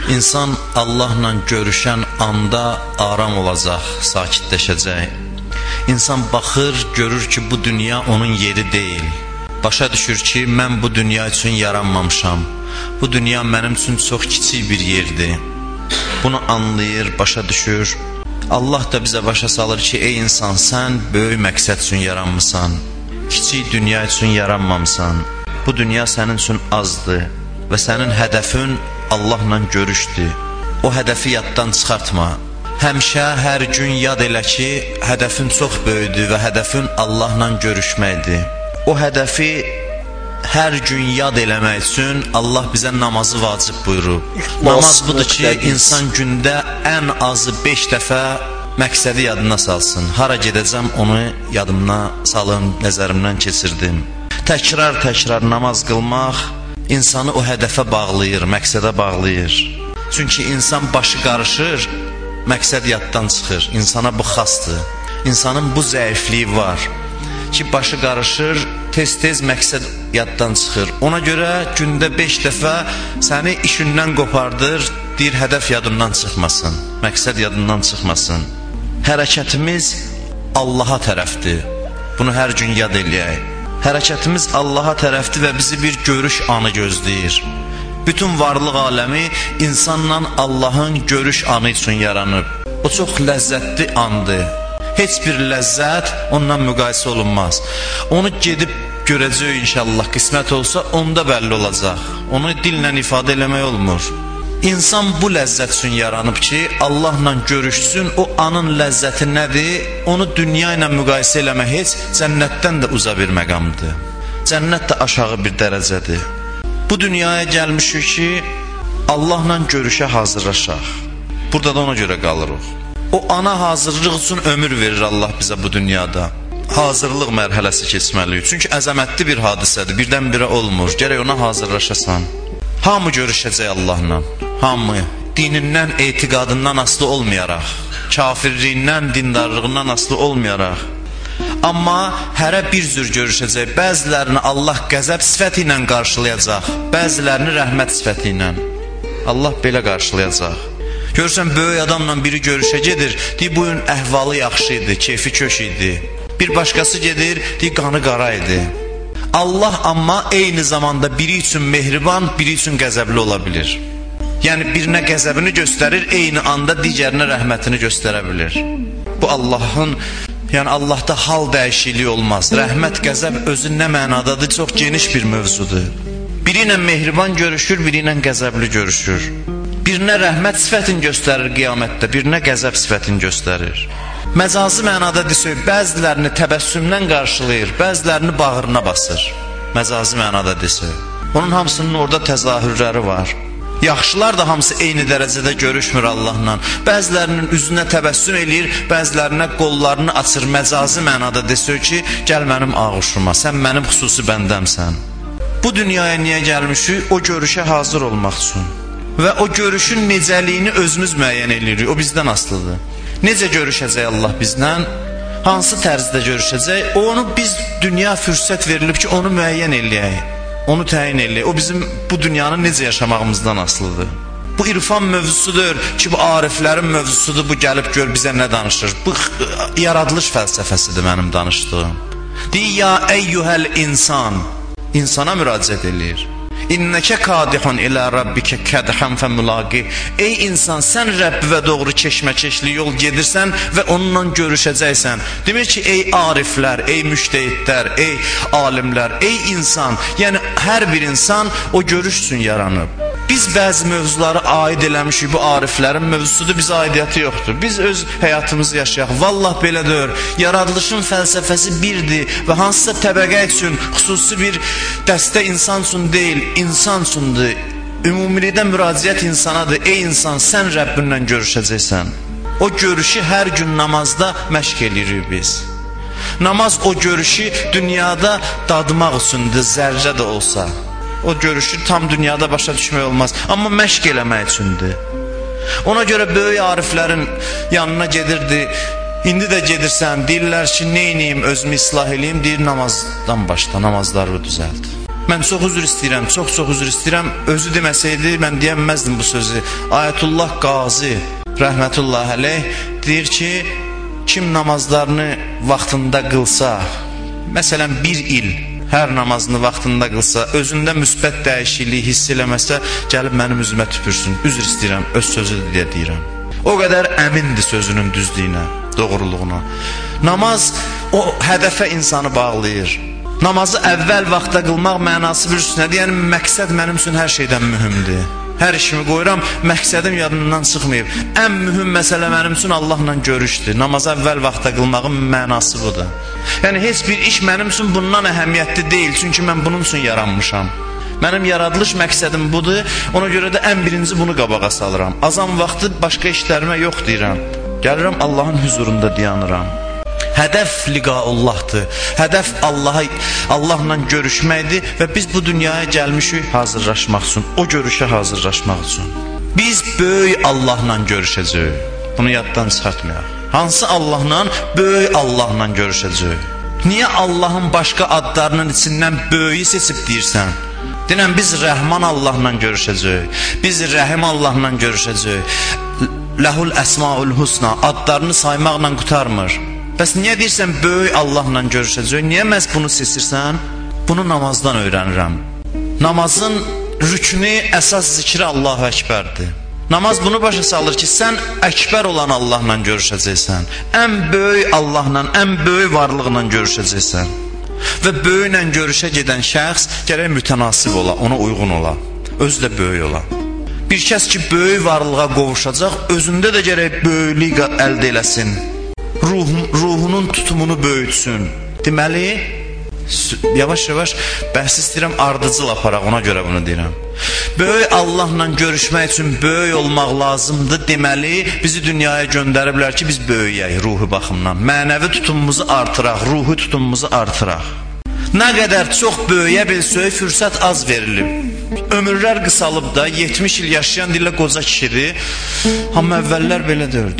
İnsan Allahla görüşən anda aram olacaq, sakitləşəcək. İnsan baxır, görür ki, bu dünya onun yeri deyil. Başa düşür ki, mən bu dünya üçün yaranmamışam. Bu dünya mənim üçün çox kiçik bir yerdir. Bunu anlayır, başa düşür. Allah da bizə başa salır ki, ey insan, sən böyük məqsəd üçün yaranmısan. Kiçik dünya üçün yaranmamısan. Bu dünya sənin üçün azdır və sənin hədəfin Allahla görüşdür. O hədəfi yaddan çıxartma. Həmişə, hər gün yad elə ki, hədəfin çox böyükdür və hədəfin Allahla görüşməkdir. O hədəfi hər gün yad eləmək üçün Allah bizə namazı vacib buyurub. Namaz budur ki, insan gündə ən azı 5 dəfə məqsədi yadına salsın. Hara gedəcəm onu yadımda salım, nəzərimdən keçirdim. Təkrar namaz qılmaq insanı o hədəfə bağlayır, məqsədə bağlayır. Çünki insan başı qarışır, məqsəd yaddan çıxır. İnsana bu xasdır. İnsanın bu zəifliyi var ki, başı qarışır, tez-tez məqsəd yaddan çıxır. Ona görə gündə 5 dəfə səni işindən qopardır, deyir hədəf yadından çıxmasın, məqsəd yadından çıxmasın. Hərəkətimiz Allaha tərəfdir. Bunu hər gün yad eləyək. Hərəkətimiz Allaha tərəfdir və bizi bir görüş anı gözləyir. Bütün varlıq aləmi insanla Allahın görüş anı üçün yaranıb. O çox ləzzətli andır. Heç bir ləzzət ondan müqayisə olunmaz. Onu gedib görəcək inşallah, qismət olsa onda bəlli olacaq. Onu dillə ifadə eləmək olmur. İnsan bu ləzzət üçün yaranıb ki, Allahla görüşsün. O anın ləzzəti nədir? Onu dünya ilə müqayisə eləmək heç cənnətdən də uza bir məqamdır. Cənnət də aşağı bir dərəcədir. Bu dünyaya gəlmişik ki, Allahla görüşə hazırlaşaq. Burada da ona görə qalırıq. O ana hazırlıq üçün ömür verir Allah bizə bu dünyada. Hazırlıq mərhələsi keçməliyik. Çünki əzəmətli bir hadisədir, birdən-birə olmur. Gərək ona hazırlaşasan. Hamı görüşəcək Allahla. Hamı dinindən, etiqadından asılı olmayaraq, kafirliyindən, dindarlığından asılı olmayaraq. Amma hərə bir cür görüşəcək. Bəzilərini Allah qəzəb sifəti ilə qarşılayacaq, bəzilərini rəhmət sifəti ilə. Allah belə qarşılayacaq. Görürsən, böyük adamla biri görüşə gedir, deyir, bugün əhvalı yaxşı idi, keyfi köş idi. Bir başqası gedir, deyir, qanı qara idi. Allah amma eyni zamanda biri üçün mehriban, biri üçün qəzəbli ola bilir. Yəni, birinə qəzəbini göstərir, eyni anda digərinə rəhmətini göstərə bilir. Bu Allahın, yəni Allahda hal dəyişikliyi olmaz. Rəhmət, qəzəb özü nə mənadadır, çox geniş bir mövzudur. Biri ilə mehriban görüşür, biri ilə qəzəbli görüşür. Birinə rəhmət sifətini göstərir qiyamətdə, birinə qəzəb sifətini göstərir. Məcazi mənada desək, bəzilərini təbəssümdən qarşılayır, bəzilərini bağrına basır. Məcazi mənada desək. Onun hamısının orada təzahürləri var. Yaxşılar da hamısı eyni dərəcədə görüşmür Allahla. Bəzilərinin üzünə təbəssüm eləyir, bəzilərinə qollarını açır. Məcazi mənada desək ki, gəl mənim ağuşuma, sən mənim xüsusi bəndəmsən. Bu dünyaya niyə gəlmişik? O görüşə hazır olmaq üçün. Və o görüşün necəliyini özümüz müəyyən edirik, o bizdən asılıdır. Necə görüşəcək Allah bizdən? Hansı tərzdə görüşəcək? Onu biz dünya fürsət verilib ki, onu müəyyən eləyək, onu təyin eləyək. O bizim bu dünyanı necə yaşamağımızdan asılıdır. Bu irfan mövzusudur ki, bu ariflərin mövzusudur, bu gəlib gör bizə nə danışır. Bu yaradılış fəlsəfəsidir mənim danışdığım. Deyir, ya əyyuhəl insan, insana müraciət eləyir. İnnəkə kadihun ilə rabbikə kədhən fəmülaqi. Ey insan, sən Rəbbivə doğru keşməkeşli yol gedirsən və onunla görüşəcəksən. Demək ki, ey ariflər, ey müştəhidlər, ey alimlər, ey insan, yəni hər bir insan o görüş üçün yaranıb. Biz bəzi mövzuları aid eləmişik, bu ariflərin mövzusudur, bizə aidiyyəti yoxdur. Biz öz həyatımızı yaşayaq. Vallah belədir. Yaradılışın fəlsəfəsi birdir və hansısa təbəqə üçün, xüsusi bir dəstə insan üçün deyil, insan üçündür. Ümumilikdə müraciət insanadır. Ey insan, sən Rəbbinlə görüşəcəksən. O görüşü hər gün namazda məşq edirik biz. Namaz o görüşü dünyada dadmaq üçündür, zərrə də olsa. O görüşü tam dünyada başa düşmək olmaz. Amma məşq eləmək üçündür. Ona görə böyük ariflərin yanına gedirdi. İndi də gedirsən, deyirlər ki, neyniyim, özümü islah eləyim, deyir namazdan başla, namazları düzəlt. Mən çox üzr istəyirəm, çox üzr istəyirəm. Özü deməsəydi mən deyəməzdim bu sözü. Ayətullah Qazi rəhmətullah əleyh deyir ki, kim namazlarını vaxtında qılsa, məsələn bir il hər namazını vaxtında qılsa, özündə müsbət dəyişiklik hiss eləməsə, gəlib mənim üzümə tüpürsün. Üzr istəyirəm, öz sözüdür deyə deyirəm. O qədər əmindir sözünün düzlüyünə, doğruluğuna. Namaz o hədəfə insanı bağlayır. Namazı əvvəl vaxtda qılmaq mənası bilirsiniz nədir? Yəni məqsəd mənim üçün hər şeydən mühümdür. Hər işimi qoyuram, məqsədim yadımdan çıxmayıb. Ən mühüm məsələ mənim üçün Allahla görüşdür. Namazı əvvəl vaxtda qılmağın mənası budur. Yəni heç bir iş mənim üçün bundan əhəmiyyətli deyil, çünki mən bunun üçün yaranmışam. Mənim yaradılış məqsədim budur, ona görə də ən birinci bunu qabağa salıram. Azan vaxtı başqa işlərimə yox deyirəm. Gəlirəm Allahın huzurunda dayanıram. Hədəf liqaullahdır. Hədəf Allahla görüşməkdir və biz bu dünyaya gəlmişik hazırlaşmaq üçün, o görüşə hazırlaşmaq üçün. Biz böyük Allahla görüşəcəyik. Bunu yaddan çıxartmayaq. Hansı Allahla? Böyük Allahla görüşəcəyik. Niyə Allahın başqa adlarının içindən böyüyü seçib deyirsən? Dinən biz Rəhman Allahla görüşəcəyik. Biz Rəhim Allahla görüşəcəyik. Ləhul əsmaul husna adlarını saymaqla qutarmır. Bəs niyə deyirsən böyük Allahla görüşəcək? Niyə məhz bunu seçirsən? Bunu namazdan öyrənirəm. Namazın rükünü, əsas zikri Allahu Əkbərdir. Namaz bunu başa salır ki, sən əkbər olan Allahla görüşəcəksən. Ən böyük Allahla, ən böyük varlıqla görüşəcəksən. Və böyüklə görüşə gedən şəxs gərək mütənasib ola, ona uyğun ola. Özü də böyük ola. Bir kəs ki, böyük varlığa qovuşacaq, özündə də gərək böyüklük əldə eləsin. Ruhunun tutumunu böyütsün. Deməli, yavaş-yavaş bəhs istəyirəm, ardıcıl aparaq, ona görə bunu deyirəm. Böyük Allahla görüşmək üçün böyük olmaq lazımdır. Deməli, bizi dünyaya göndəriblər ki, biz böyüyək ruhu baxımdan. Mənəvi tutumumuzu artıraq, ruhu tutumumuzu artıraq. Nə qədər çox böyüyə bilsək, fürsət az verilib. Ömürlər qısalıb da 70 il yaşayan deyirlər qoca kişidir. Amma əvvəllər belə deyirdi.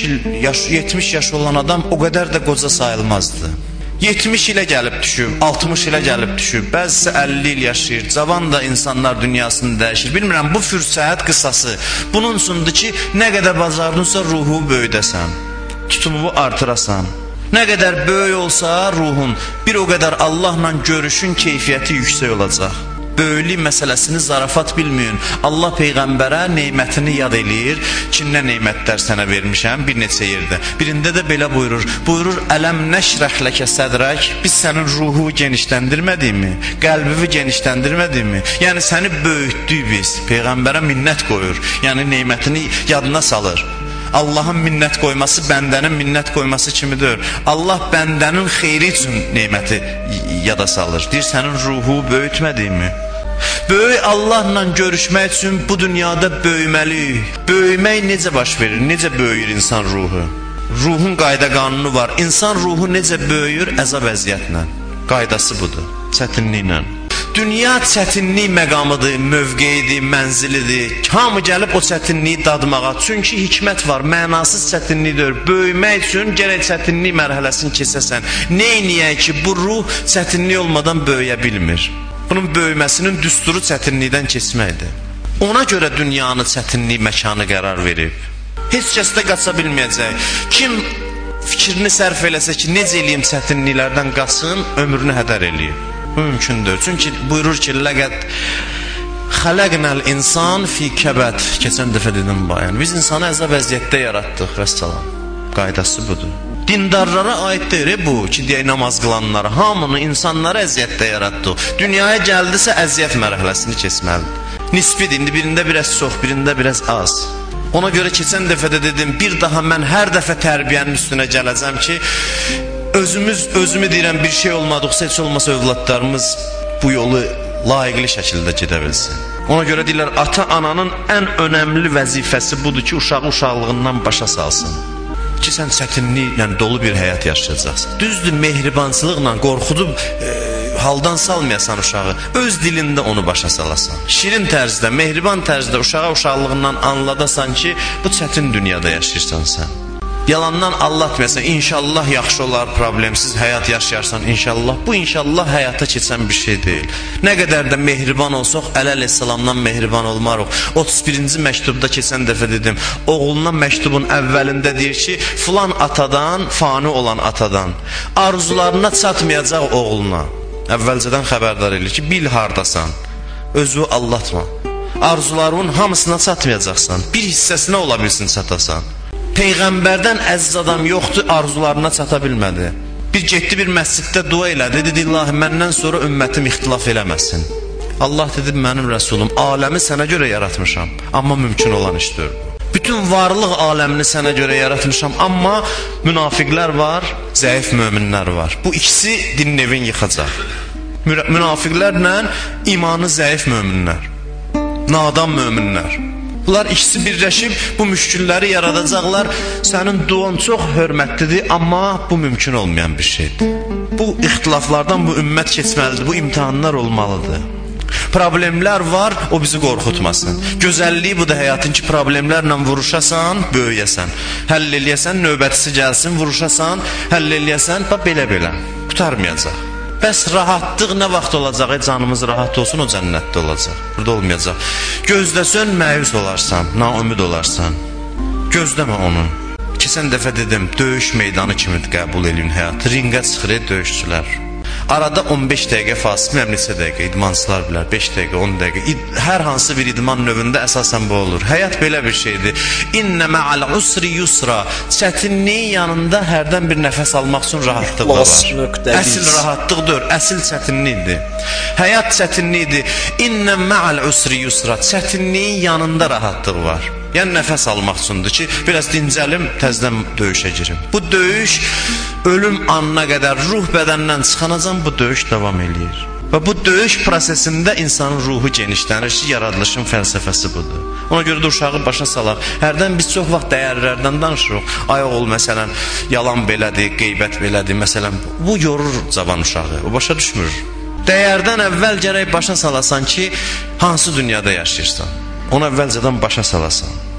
70 yaş olan adam o qədər də qoca sayılmazdı. 70 ilə gəlib düşüb, 60 ilə gəlib düşüb, bəzisi 50 il yaşayır. Cavan da insanlar dünyasını dəyişir. Bilmirəm, bu fürsət qısası. Bunun üçündür ki, nə qədər bacardınsa ruhu böyüdəsən, tutumunu artırasan. Nə qədər böyük olsa ruhun, bir o qədər Allahla görüşün keyfiyyəti yüksək olacaq. Böyüklük məsələsini zarafat bilməyin. Allah Peyğəmbərə neymətini yad eləyir ki, nə neymətlər sənə vermişəm bir neçə yerdə. Birində də belə buyurur. Buyurur, ələm nəşrəhləkə sədrək, biz sənin ruhu genişləndirmədikmi, qəlbini genişləndirmədikmi? Yəni səni böyütdük biz. Peyğəmbərə minnət qoyur. Yəni neymətini yadına salır. Allahın minnət qoyması bəndənin minnət qoyması kimidir. Allah bəndənin xeyri üçün neyməti yada salır. Deyir, sənin ruhu böyütmədiyimi? Böyük Allahla görüşmək üçün bu dünyada böyüməliyik. Böyümək necə baş verir? Necə böyüyür insan ruhu? Ruhun qayda qanunu var. İnsan ruhu necə böyüyür? Əzab əziyyətlə. Qaydası budur, çətinliklə. Dünya çətinlik məqamıdır, mövqeyidir, mənzilidir. Hamı gəlib o çətinliyi dadmağa. Çünki hikmət var, mənasız çətinlikdir. Böyümək üçün gərək çətinlik mərhələsini keçəsən. Neyniyək ki, bu ruh çətinlik olmadan böyüyə bilmir. Bunun böyüməsinin düsturu çətinlikdən keçməkdir. Ona görə dünyanı çətinlik məkanı qərar verib. Heç kəs də qaça bilməyəcək. Kim fikrini sərf eləsə ki, necə eləyim çətinliklərdən qaçsın, ömrünü hədər eləyib. Mümkündür. Çünki buyurur ki, ləqəd xələqnəl insan fi kəbəd. Keçən dəfə dedim bayan. Biz insanı əzab əziyyətdə yaratdıq, vəssalam. Qaydası budur. Dindarlara aid deyir bu ki, deyək namaz qılanlara, hamını insanları əziyyətdə yaratdıq. Dünyaya gəldisə əziyyət mərhələsini keçməlidir. Nisbidir, indi birində biraz çox, birində biraz az. Ona görə keçən dəfə də dedim, bir daha mən hər dəfə tərbiyənin üstünə gələcəm ki, özümü deyirəm, bir şey olmadıqsa, heç olmasa övladlarımız bu yolu layiqli şəkildə gedə bilsin. Ona görə deyirlər, ata-ananın ən önəmli vəzifəsi budur ki, uşağı uşaqlığından başa salsın. Ki, sən çətinliklə dolu bir həyat yaşayacaqsın. Düzdür, mehribançılıqla, qorxudub haldan salmayasan uşağı, öz dilində onu başa salasan. Şirin tərzdə, mehriban tərzdə uşağa uşaqlığından anladasan ki, bu çətin dünyada yaşayırsan sən. Yalandan aldatmayasan, inşallah yaxşı olar, problemsiz həyat yaşayarsan, inşallah. Bu inşallah həyata keçən bir şey deyil. Nə qədər də mehriban olsaq, Əli əleyhissalamdan mehriban olmarıq. 31-ci məktubda keçən dəfə dedim, oğluna məktubun əvvəlində deyir ki, filan atadan, fani olan atadan, arzularına çatmayacaq oğluna. Əvvəlcədən xəbərdar edir ki, bil hardasan, özü aldatma. Arzularının hamısına çatmayacaqsan, bir hissəsinə ola bilsin çatasan. Peyğəmbərdən əziz adam yoxdur, arzularına çata bilmədi. Bir getdi bir məsciddə dua elədi, dedi, İlahi, məndən sonra ümmətim ixtilaf eləməsin. Allah dedi, mənim rəsulum, aləmi sənə görə yaratmışam, amma mümkün olan işdir. Bütün varlıq aləmini sənə görə yaratmışam, amma münafiqlər var, zəif möminlər var. Bu ikisi dinin evin yıxacaq. Münafiqlərlə imanı zəif möminlər, nadan möminlər. Bunlar ikisi birləşib bu müşkülləri yaradacaqlar. Sənin duan çox hörmətlidir, amma bu mümkün olmayan bir şeydir. Bu ixtilaflardan bu ümmət keçməlidir, bu imtihanlar olmalıdır. Problemlər var, o bizi qorxutmasın. Gözəlliyi bu da həyatın ki, problemlərlə vuruşasan, böyüyəsən. Həll eləyəsən, növbətisi gəlsin, vuruşasan, həll eləyəsən, belə-belə. Qutarmayacaq. Bəs rahatlıq nə vaxt olacaq? Canımız rahat olsun, o cənnətdə olacaq. Burada olmayacaq. Gözləsən, məyus olarsan, naümid olarsan. Gözləmə onu. Keçən dəfə dedim, döyüş meydanı kimi qəbul edin həyatı. Ringə çıxır döyüşçülər. Arada 15 dəqiqə fasilə, neçə dəqiqə, idmançılar bilər, 5 dəqiqə, 10 dəqiqə. Hər hansı bir idman növündə əsasən bu olur. Həyat belə bir şeydir. İnnə mə'al usri yusra. Çətinliyin yanında hərdən bir nəfəs almaq üçün rahatlıq da var. Əsil rahatlıqdır, əsil çətinlikdir. Həyat çətinlikdir. İnnə mə'al usri yusra. Çətinliyin yanında rahatlıq var. Yəni nəfəs almaq üçündür ki, biraz dincəlim, təzdən döyüşə girim. Bu döyüş ölüm anına qədər ruh bədəndən çıxanacan bu döyüş davam eləyir. Və bu döyüş prosesində insanın ruhu genişlənir ki, yaradılışın fəlsəfəsi budur. Ona görə də uşağı başa salaq. Hərdən biz çox vaxt dəyərlərdən danışırıq. Ay oğul, məsələn, yalan belədir, qeybət belədir, məsələn, bu yorur cavan uşağı, o başa düşmür. Dəyərdən əvvəl gərək başa salasan ki, hansı dünyada yaşayırsan. Ona əvvəlcədən başa salasan.